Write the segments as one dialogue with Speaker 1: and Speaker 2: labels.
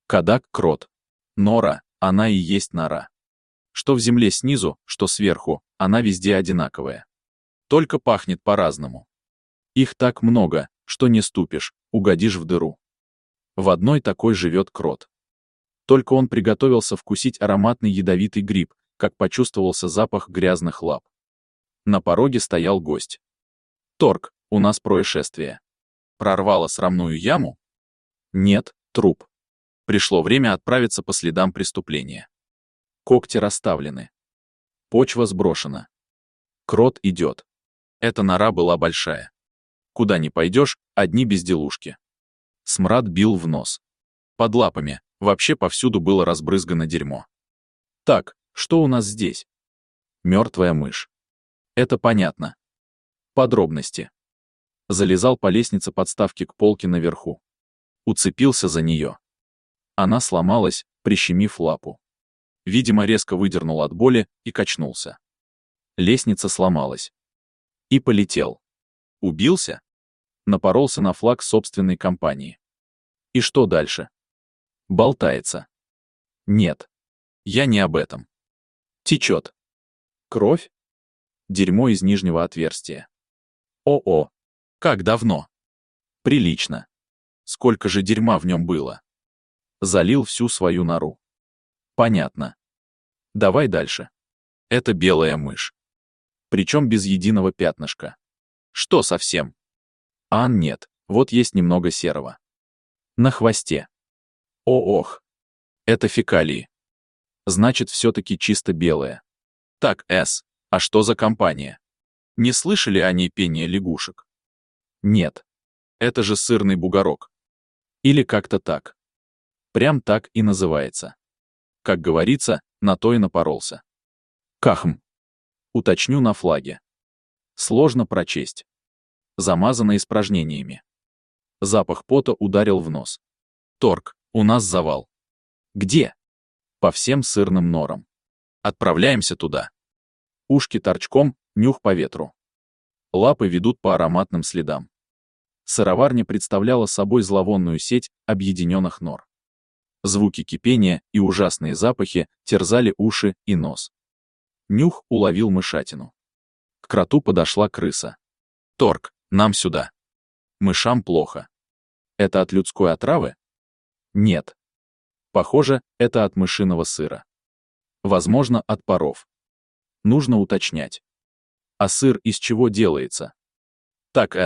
Speaker 1: Кадак — крот. Нора — она и есть нора. Что в земле снизу, что сверху, она везде одинаковая. Только пахнет по-разному. Их так много, что не ступишь, угодишь в дыру. В одной такой живет крот. Только он приготовился вкусить ароматный ядовитый гриб, как почувствовался запах грязных лап. На пороге стоял гость. «Торг, у нас происшествие. Прорвало срамную яму?» «Нет, труп. Пришло время отправиться по следам преступления. Когти расставлены. Почва сброшена. Крот идет. Эта нора была большая. Куда ни пойдешь, одни безделушки. Смрад бил в нос. Под лапами вообще повсюду было разбрызгано дерьмо. Так, что у нас здесь? Мертвая мышь. Это понятно. Подробности. Залезал по лестнице подставки к полке наверху. Уцепился за нее. Она сломалась, прищемив лапу. Видимо, резко выдернул от боли и качнулся. Лестница сломалась. И полетел. Убился? Напоролся на флаг собственной компании. И что дальше? Болтается. Нет. Я не об этом. Течет. Кровь? Дерьмо из нижнего отверстия. О-о. Как давно? Прилично. Сколько же дерьма в нем было? Залил всю свою нору. Понятно. Давай дальше. Это белая мышь. Причем без единого пятнышка. Что совсем? А нет, вот есть немного серого. На хвосте. О-ох. Это фекалии. Значит, все-таки чисто белая. Так, а что за компания? Не слышали о ней пение лягушек? Нет. Это же сырный бугорок. Или как-то так. Прям так и называется. Как говорится, на то и напоролся. Кахм. Уточню на флаге. Сложно прочесть. Замазано испражнениями. Запах пота ударил в нос. Торг, у нас завал. Где? По всем сырным норам. Отправляемся туда. Ушки торчком, нюх по ветру. Лапы ведут по ароматным следам. Сыроварня представляла собой зловонную сеть объединенных нор. Звуки кипения и ужасные запахи терзали уши и нос. Нюх уловил мышатину. К кроту подошла крыса. «Торг, нам сюда. Мышам плохо. Это от людской отравы?» Нет. Похоже, это от мышиного сыра. Возможно, от паров. Нужно уточнять. А сыр из чего делается? Так,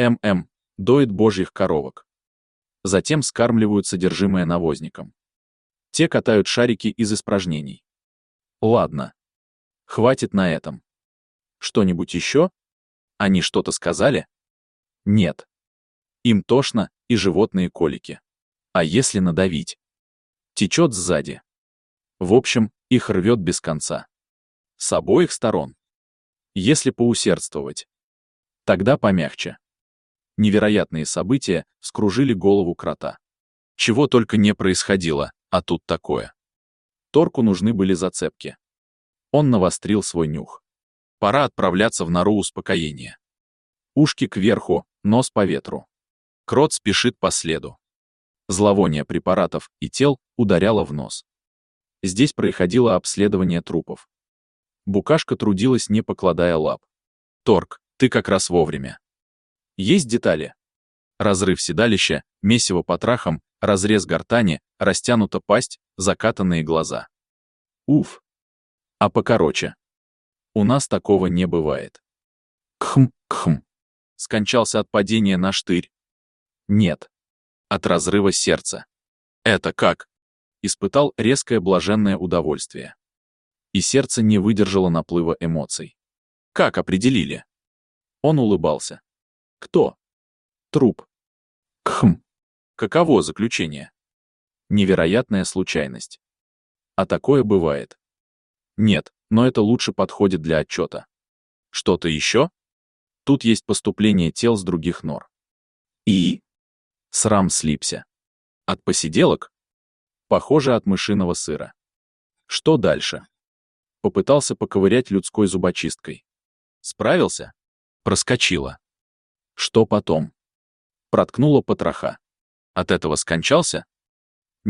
Speaker 1: доит божьих коровок. Затем скармливают содержимое навозникам. Те катают шарики из испражнений. Ладно. Хватит на этом. Что-нибудь еще? Они что-то сказали? Нет. Им тошно и животные колики. А если надавить? Течет сзади. В общем, их рвет без конца. С обоих сторон. Если поусердствовать. Тогда помягче. Невероятные события вскружили голову крота. Чего только не происходило, а тут такое. Торку нужны были зацепки. Он навострил свой нюх. Пора отправляться в нору успокоения. Ушки кверху, нос по ветру. Крот спешит по следу. Зловоние препаратов и тел ударяло в нос. Здесь происходило обследование трупов. Букашка трудилась, не покладая лап. Торг, ты как раз вовремя. Есть детали? Разрыв седалища, месиво по трахам, разрез гортани, растянута пасть, закатанные глаза. Уф. А покороче. У нас такого не бывает. Кхм. Скончался от падения на штырь. Нет. От разрыва сердца. Это как? Испытал резкое блаженное удовольствие. И сердце не выдержало наплыва эмоций. Как определили? Он улыбался. Кто? Труп. Кхм. Каково заключение? Невероятная случайность. А такое бывает. Нет, но это лучше подходит для отчета. Что-то еще? Тут есть поступление тел с других нор. И? Срам слипся. От посиделок? Похоже, от мышиного сыра. Что дальше? Попытался поковырять людской зубочисткой. Справился? Проскочило. Что потом? Проткнуло потроха. От этого скончался? Нет,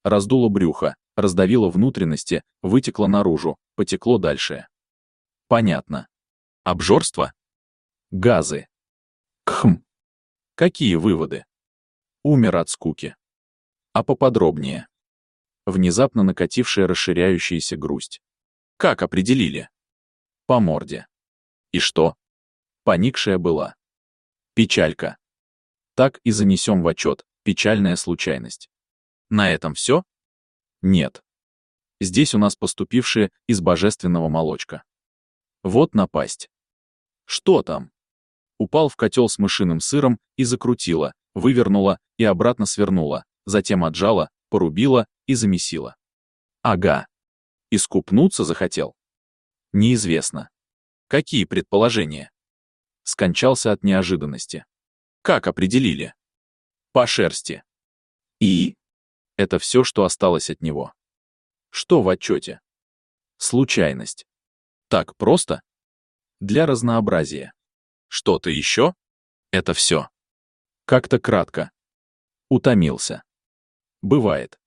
Speaker 1: Раздуло брюхо, раздавило внутренности, вытекло наружу, потекло дальше. Понятно. Обжорство? Газы. Кхм. Какие выводы? Умер от скуки. А поподробнее. Внезапно накатившая расширяющаяся грусть. Как определили? По морде. И что? Поникшая была. Печалька. Так и занесем в отчет, печальная случайность. На этом все? Нет. Здесь у нас поступившие из божественного молочка. Вот напасть. Что там? Упал в котел с мышиным сыром и закрутила, вывернула и обратно свернула, затем отжала, порубила и замесила. Ага. Искупнуться захотел? Неизвестно. Какие предположения? Скончался от неожиданности. Как определили? По шерсти. И? Это все, что осталось от него. Что в отчете? Случайность. Так просто? Для разнообразия. Что-то еще? Это все. Как-то кратко. Утомился. Бывает.